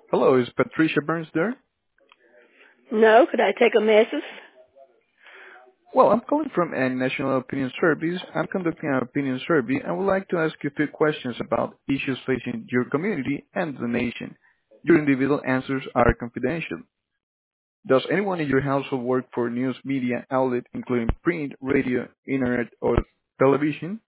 Hello, is Patricia Burns there? No, could I take a message? Well, I'm calling from a National Opinion Service. I'm conducting an opinion survey and would like to ask you a few questions about issues facing your community and the nation. Your individual answers are confidential. Does anyone in your household work for news media outlet, including print, radio, internet, or television?